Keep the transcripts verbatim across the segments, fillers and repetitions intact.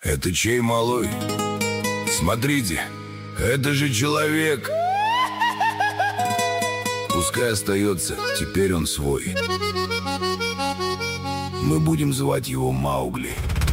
Это чей малой? Смотрите, это же человек. Пускай остается, теперь он свой. Мы будем звать его Маугли.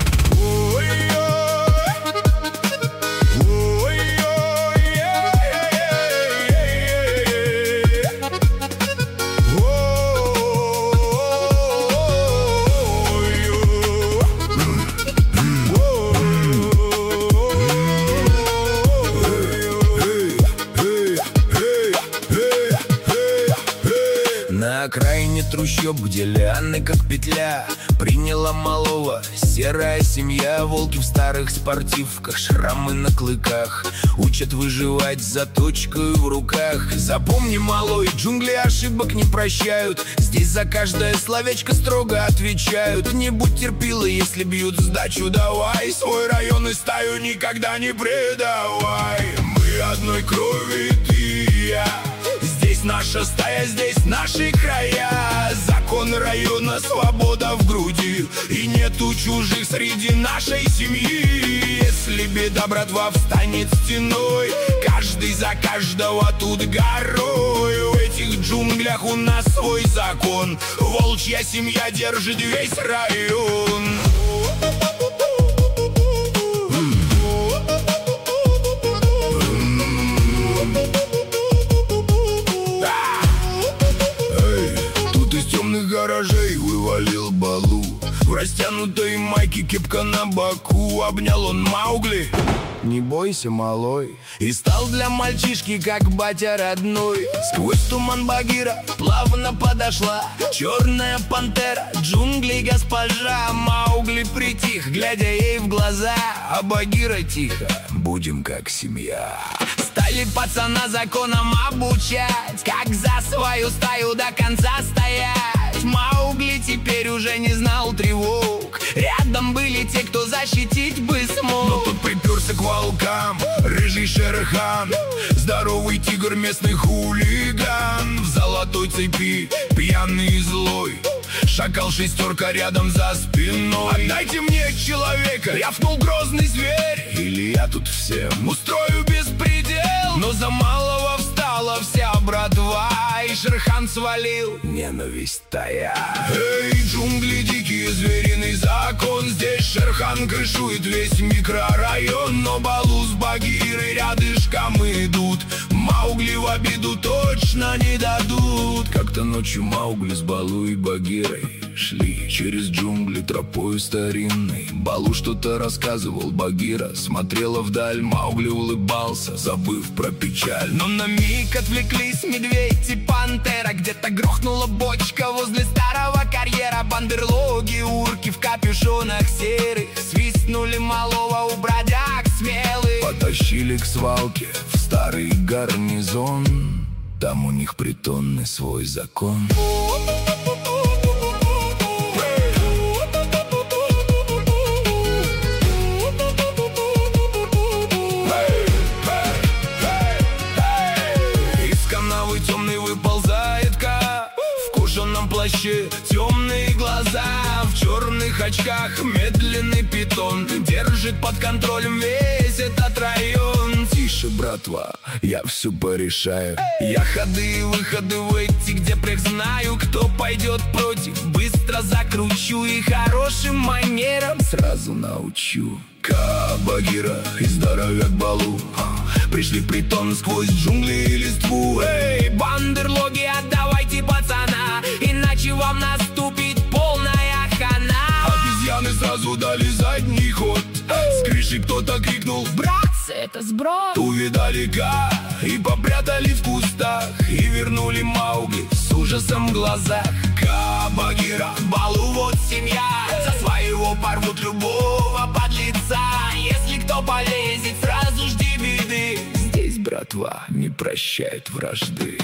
На окраине трущоб, где лианы как петля, приняла малого серая семья. Волки в старых спортивках, шрамы на клыках, учат выживать с заточкой в руках. Запомни, малой, джунгли ошибок не прощают. Здесь за каждое словечко строго отвечают. Не будь терпила, если бьют сдачу, давай. Свой район и стаю никогда не предавай. Мы одной крови, ты и я. Здесь наша стая, здесь наши края. Закон района, свобода в груди, и нету чужих среди нашей семьи. Если беда, братва, встанет стеной, каждый за каждого тут горой. В этих джунглях у нас свой закон, волчья семья держит весь район. Гаражей вывалил Балу, в растянутой майке кепка на боку. Обнял он Маугли: не бойся, малой. И стал для мальчишки как батя родной. Сквозь туман Багира плавно подошла черная пантера, джунглей госпожа. Маугли притих, глядя ей в глаза, а Багира тихо: будем как семья. Стали пацана законом обучать, как за свою стаю до конца стоять. Маугли теперь уже не знал тревог, рядом были те, кто защитить бы смог. Но тут приперся к волкам рыжий Шер-хан, здоровый тигр, местный хулиган. В золотой цепи, пьяный и злой, шакал шестерка рядом за спиной. Отдайте мне человека, рявкнул грозный зверь, или я тут всем устрою беспредел. Но за малого встала вся братва, и Шер-хан свалил ненависть тая. Эй, джунгли, дикие, звериный закон. Здесь Шер-хан крышует весь микрорайон. Но Балу с Багирой рядышком идут, Маугли в обиду точно не дадут. Как-то ночью Маугли с Балу и Багирой шли через джунгли тропой старинной. Балу что-то рассказывал, Багира смотрела вдаль. Маугли улыбался, забыв про печаль. Но на миг отвлеклись медведь и пантера. Где-то грохнула бочка возле старого карьера. Бандерлоги, урки в капюшонах серых свистнули малого у бродяг смелых. Потащили к свалке в старый гарнизон, там у них притонный свой закон. Темные глаза, в черных очках медленный питон, держит под контролем весь этот район. Тише, братва, я все порешаю. Я ходы и выходы в эти, где прех знаю. Кто пойдет против, быстро закручу, и хорошим манерам сразу научу. Багира и здоровяк Балу пришли в притон сквозь джунгли и листву. Эй, бандерлоги, отдавайте пацана, иначе вам наступит полная хана. Обезьяны сразу дали задний ход, с крыши кто-то крикнул: братцы, это сброд. Увидали Ка и попрятали в кустах, и вернули Маугли с ужасом в глазах. Ка, Багира, Балу, вот семья, за своего порвут любого подлеца. Если кто полезет, сразу жди беды. Здесь братва не прощает вражды.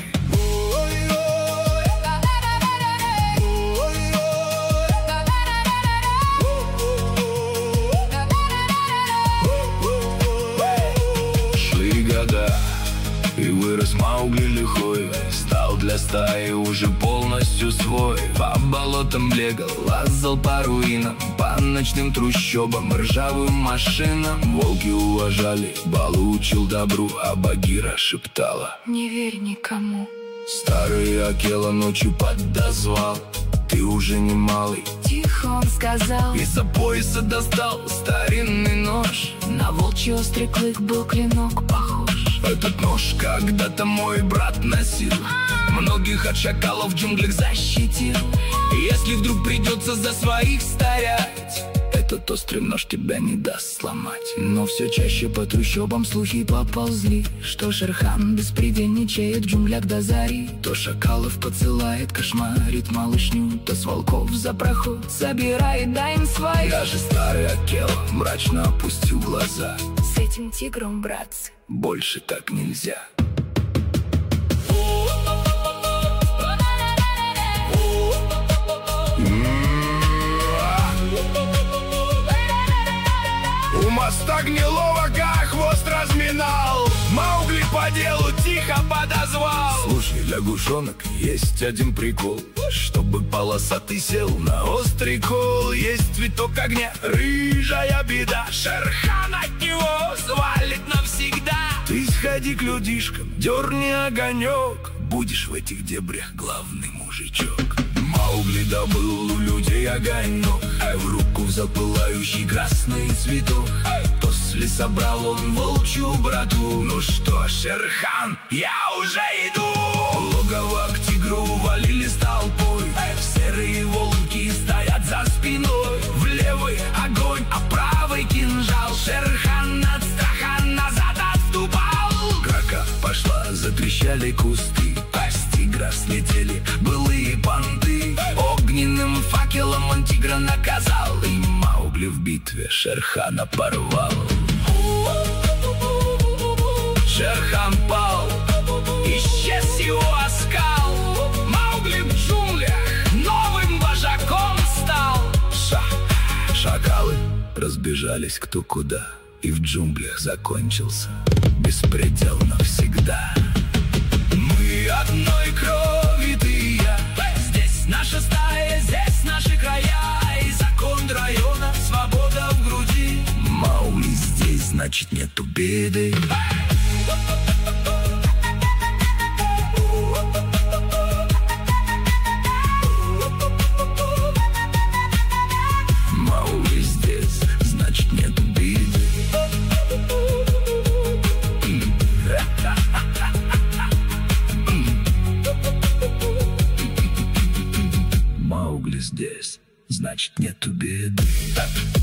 Шли года, и вырос Маугли лихой, стал для стаи уже полностью свой. По болотам бегал, лазал по руинам, по ночным трущобам, ржавым машинам. Волки уважали, Балу учил добру, а Багира шептала: не верь никому. Старый Акела ночью подозвал: ты уже не малый. Тихо он сказал, из-за пояса достал старинный нож. на волчий острый клык был клинок похож. Этот нож когда-то мой брат носил, многих от шакалов в джунглях защитил. Если вдруг придется за своих стоять, этот острый нож тебя не даст сломать. Но все чаще по трущобам слухи поползли, что Шерхан беспредельничает в джунглях до зари. То шакалов подсылает, кошмарит малышню, то с волков за проход забирает, дай им свои. Даже старый Акела мрачно опустил глаза: с этим тигром, братцы, больше так нельзя. У моста гнилого как хвост разминал, Маугли по делу тихо подозвал: слушай, лягушонок, есть один прикол. Чтобы полосатый сел на острый кол, есть цветок огня, рыжая беда, Шерхан от него свалит навсегда. Ты сходи к людишкам, дерни огонек, будешь в этих дебрях главный мужичок. Маугли добыл у людей огонек, а в руку взял пылающий красный цветок. После собрал он волчью брату: ну что, Шерхан, я уже иду. Логово к тигру валились толпой, серые волки стоят за спиной. В левый огонь, а правый кинжал, Шерхан от страха назад отступал. Драка пошла, затрещали кусты, а с тигра слетели былые понты. Огненным факелом он тигра наказал, и Маугли в битве Шерхана порвал. Шерхан пал, исчез его оскал. Маугли в джунглях новым вожаком стал. Ша Шакалы разбежались кто куда, и в джунглях закончился беспредел навсегда. Мы одной крови, ты и я, здесь наша стая, здесь наши края, и закон района, свобода в груди. Маугли здесь, значит нету беды. Маугли здесь, значит нету беды. Маугли здесь, значит нету беды.